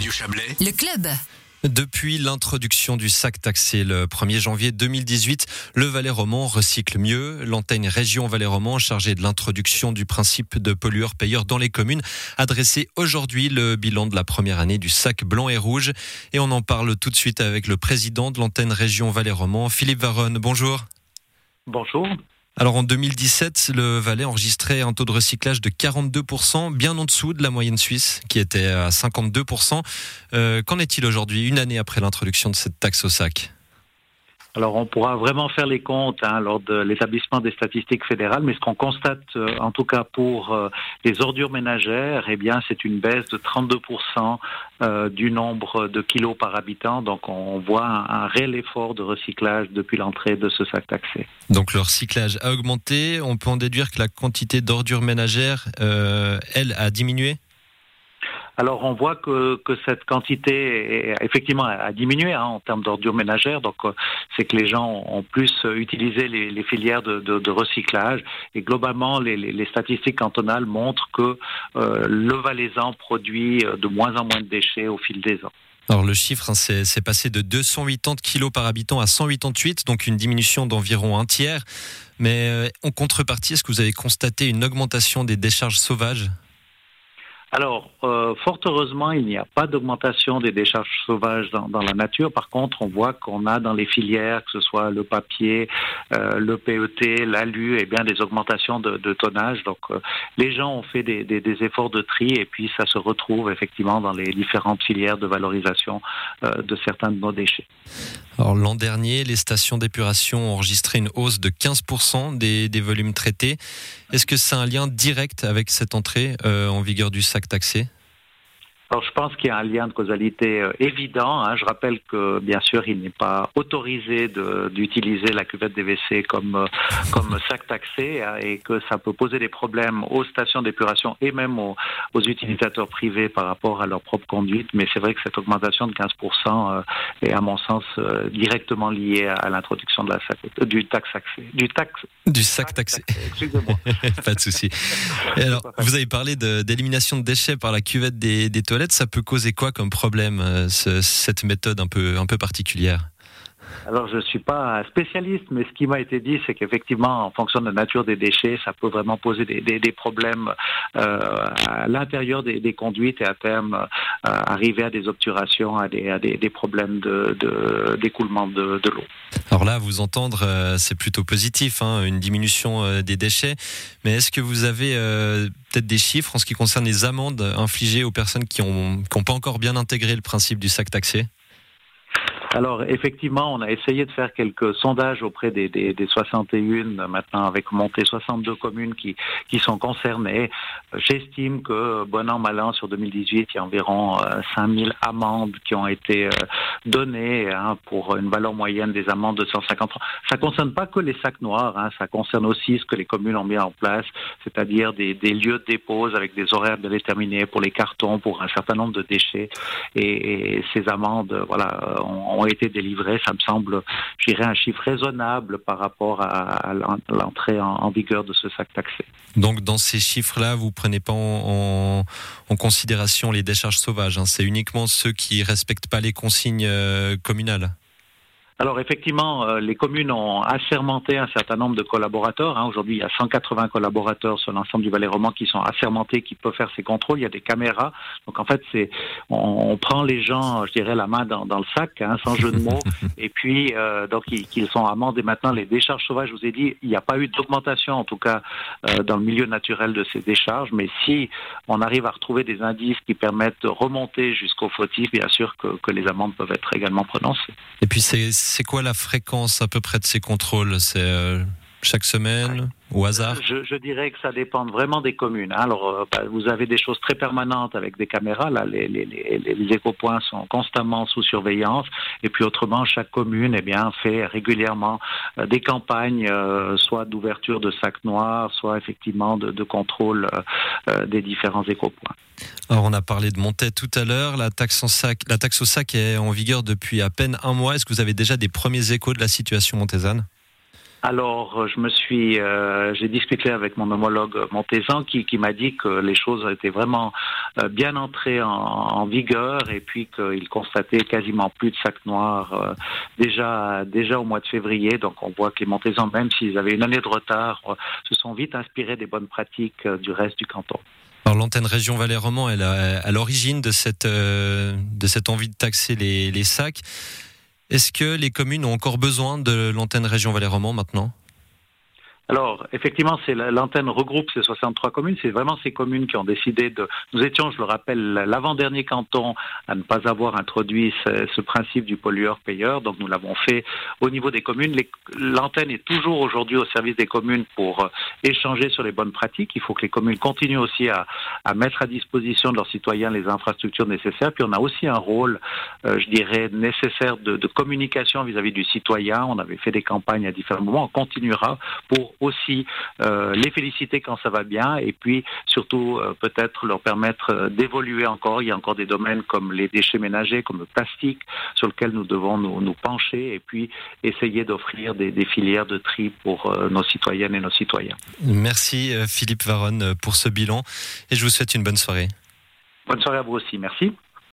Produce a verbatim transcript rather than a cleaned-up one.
Radio Chablais, le club. Depuis l'introduction du sac taxé le premier janvier deux mille dix-huit, le Valais Romand recycle mieux. L'antenne Région Valais Romand, chargée de l'introduction du principe de pollueur-payeur dans les communes, a dressé aujourd'hui le bilan de la première année du sac blanc et rouge. Et on en parle tout de suite avec le président de l'antenne Région Valais Romand, Philippe Varonne. Bonjour. Bonjour. Alors en deux mille dix-sept, le Valais enregistrait un taux de recyclage de quarante-deux pour cent, bien en dessous de la moyenne suisse qui était à cinquante-deux pour cent. Euh, qu'en est-il aujourd'hui, une année après l'introduction de cette taxe au sac ? Alors on pourra vraiment faire les comptes hein, lors de l'établissement des statistiques fédérales, mais ce qu'on constate euh, en tout cas pour euh, les ordures ménagères, eh bien c'est une baisse de trente-deux pour cent euh, du nombre de kilos par habitant. Donc on voit un, un réel effort de recyclage depuis l'entrée de ce sac taxé. Donc le recyclage a augmenté. On peut en déduire que la quantité d'ordures ménagères, euh, elle, a diminué ? Alors on voit que, que cette quantité est, effectivement a diminué hein, en termes d'ordures ménagères, donc euh, c'est que les gens ont plus utilisé les, les filières de, de, de recyclage et globalement les, les, les statistiques cantonales montrent que euh, le Valaisan produit de moins en moins de déchets au fil des ans. Alors le chiffre, hein, c'est, c'est passé de deux cent quatre-vingt-dix kilos par habitant à cent quatre-vingt-dix, donc une diminution d'environ un tiers. Mais euh, en contrepartie, est-ce que vous avez constaté une augmentation des décharges sauvages ? Alors, euh, fort heureusement, il n'y a pas d'augmentation des décharges sauvages dans, dans la nature. Par contre, on voit qu'on a dans les filières, que ce soit le papier, euh, le P E T, l'alu, eh bien des augmentations de, de tonnage. Donc, euh, les gens ont fait des, des, des efforts de tri et puis ça se retrouve effectivement dans les différentes filières de valorisation euh, de certains de nos déchets. Alors, l'an dernier, les stations d'épuration ont enregistré une hausse de quinze pour cent des, des volumes traités. Est-ce que c'est un lien direct avec cette entrée euh, en vigueur du sac taxé ? Alors, je pense qu'il y a un lien de causalité euh, évident. Hein. Je rappelle que, bien sûr, il n'est pas autorisé de, d'utiliser la cuvette des W C comme, euh, comme sac taxé hein, et que ça peut poser des problèmes aux stations d'épuration et même aux, aux utilisateurs privés par rapport à leur propre conduite. Mais c'est vrai que cette augmentation de quinze pour cent euh, est, à mon sens, euh, directement liée à, à l'introduction de la sac, euh, du taxe taxé. Du, taxe, du sac taxé. taxé. Excusez-moi. Pas de souci. Et alors, vous avez parlé de, d'élimination de déchets par la cuvette des, des toilettes. Ça peut causer quoi comme problème, ce, cette méthode un peu, un peu particulière ? Alors, je ne suis pas spécialiste, mais ce qui m'a été dit, c'est qu'effectivement, en fonction de la nature des déchets, ça peut vraiment poser des, des, des problèmes euh, à l'intérieur des, des conduites et à terme euh, arriver à des obturations, à des, à des, des problèmes de, de, d'écoulement de, de l'eau. Alors là, à vous entendre, euh, c'est plutôt positif, hein, une diminution euh, des déchets. Mais est-ce que vous avez euh, peut-être des chiffres en ce qui concerne les amendes infligées aux personnes qui n'ont qui ont pas encore bien intégré le principe du sac taxé ? Alors effectivement, on a essayé de faire quelques sondages auprès des, des, des soixante et un, maintenant avec montée soixante-deux communes qui, qui sont concernées. J'estime que bon an, mal an, sur deux mille dix-huit, il y a environ euh, cinq mille amendes qui ont été euh, données hein, pour une valeur moyenne des amendes de cent cinquante francs. Ça ne concerne pas que les sacs noirs, hein, ça concerne aussi ce que les communes ont mis en place, c'est-à-dire des, des lieux de dépose avec des horaires déterminés pour les cartons, pour un certain nombre de déchets. Et, et ces amendes, voilà, ont, ont été délivrées. Ça me semble, je dirais, un chiffre raisonnable par rapport à l'entrée en, en vigueur de ce sac taxé. Donc, dans ces chiffres-là, vous ne prenez pas en, en, en considération les décharges sauvages, hein. C'est uniquement ceux qui ne respectent pas les consignes euh, communales. Alors effectivement, euh, les communes ont assermenté un certain nombre de collaborateurs. Hein. Aujourd'hui, il y a cent quatre-vingts collaborateurs sur l'ensemble du Valais Romand qui sont assermentés, qui peuvent faire ces contrôles. Il y a des caméras. Donc en fait, c'est on, on prend les gens, je dirais, la main dans, dans le sac, hein, sans jeu de mots. Et puis euh, donc ils, qu'ils sont amendés. Maintenant, les décharges sauvages, je vous ai dit, il n'y a pas eu d'augmentation, en tout cas euh, dans le milieu naturel de ces décharges. Mais si on arrive à retrouver des indices qui permettent de remonter jusqu'au fautif, bien sûr que, que les amendes peuvent être également prononcées. Et puis c'est C'est quoi la fréquence à peu près de ces contrôles ? C'est euh, chaque semaine ? Au hasard ? je, je dirais que ça dépend vraiment des communes. Alors, euh, bah, vous avez des choses très permanentes avec des caméras. Là, les, les, les, les écopoints sont constamment sous surveillance. Et puis, autrement, chaque commune, eh bien, fait régulièrement euh, des campagnes, euh, soit d'ouverture de sacs noirs, soit effectivement de, de contrôle euh, des différents écopoints. Alors, on a parlé de Montet tout à l'heure. La taxe en sac, la taxe au sac est en vigueur depuis à peine un mois. Est-ce que vous avez déjà des premiers échos de la situation montésane ? Alors, je me suis, euh, j'ai discuté avec mon homologue montaisan qui, qui m'a dit que les choses étaient vraiment euh, bien entrées en, en vigueur et puis qu'il constatait quasiment plus de sacs noirs euh, déjà, déjà au mois de février. Donc, on voit que les montaisans, même s'ils avaient une année de retard, euh, se sont vite inspirés des bonnes pratiques euh, du reste du canton. Alors l'antenne Région Valais Romand est à l'origine de cette, euh, de cette envie de taxer les, les sacs. Est-ce que les communes ont encore besoin de l'antenne Région Valais Romand maintenant ? Alors, effectivement, c'est l'antenne regroupe ces soixante-trois communes. C'est vraiment ces communes qui ont décidé de... Nous étions, je le rappelle, l'avant-dernier canton à ne pas avoir introduit ce, ce principe du pollueur-payeur. Donc, nous l'avons fait au niveau des communes. L'antenne est toujours aujourd'hui au service des communes pour échanger sur les bonnes pratiques. Il faut que les communes continuent aussi à, à mettre à disposition de leurs citoyens les infrastructures nécessaires. Puis, on a aussi un rôle, euh, je dirais, nécessaire de, de communication vis-à-vis du citoyen. On avait fait des campagnes à différents moments. On continuera pour aussi euh, les féliciter quand ça va bien et puis surtout euh, peut-être leur permettre euh, d'évoluer encore. Il y a encore des domaines comme les déchets ménagers, comme le plastique, sur lesquels nous devons nous, nous pencher et puis essayer d'offrir des, des filières de tri pour euh, nos citoyennes et nos citoyens. Merci Philippe Varonne pour ce bilan et je vous souhaite une bonne soirée. Bonne soirée à vous aussi, merci.